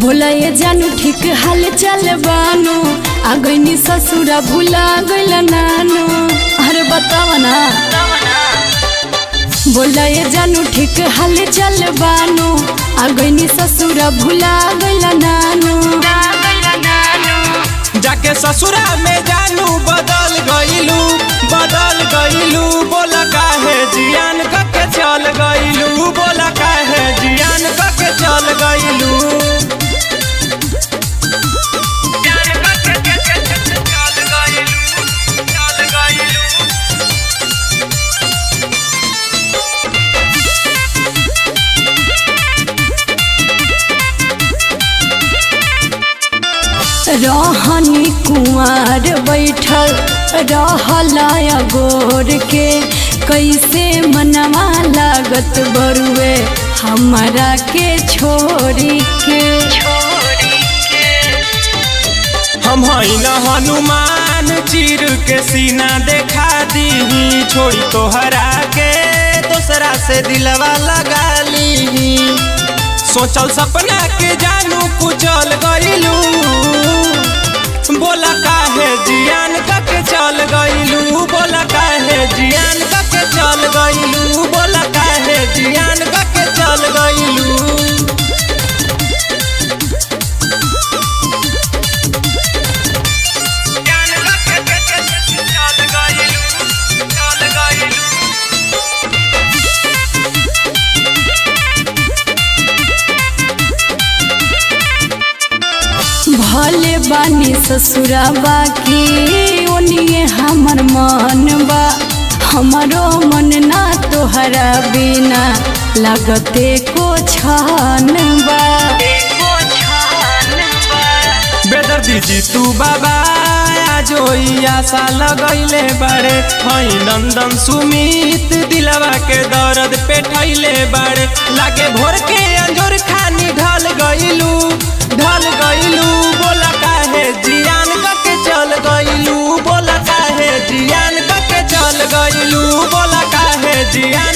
बोला ये जानू ठीक हाल चल बानो आ गईनी ससुरा भुला गइल नानो। अरे बतावा ना बोला ये जानू ठीक हाल चल बानो आ गईनी ससुरा भुला गइल नानो। जाके ससुरा में जानू बदल गइलू बोला काहे जियान कके चल गइलू बोला काहे जियान कके चल गइलू। रहनी कुंवर बैठल रहलाया गोर के कैसे मनवा लागत बरुए हमारा के छोड़ी के। हम न हनुमान चीर के सीना देखा दी छोड़ी तोहरा के दूसरा से दिलवा लगा ली। सोचल सपना के जानू कुचल गइलू बोला काहे जियान कके चल गइलू बोला काहे जियान कके चल गइलू बोला काहे जियान कके चल गइलू। भले बानी ससुरा बाकी ओनिए हमर मन बा हमारो मन ना तोहरा बिना लगते को छान बा। बेदर्दी जी तू बाबा जो आशा लगैले बारे हई नंदन सुमित दिलवा के दर्द पे ठैले बारे लागे भोर के अंजोर खानी ढल गइलू बोला काहे जियान कके चल गइलू बोला काहे जियान कके चल गइलू बोला काहे जियान